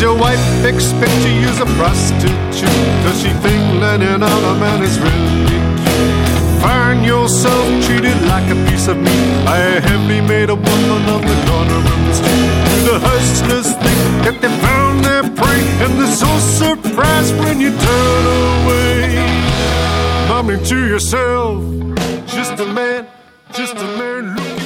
your wife expect you use a prostitute? Does she think letting out a man is really cute? Find yourself treated like a piece of meat by a heavily made a woman on the corner of the street. Do the hustlers think that they found their prey, and they're so surprised when you turn away? Mumbling to yourself, just a man looking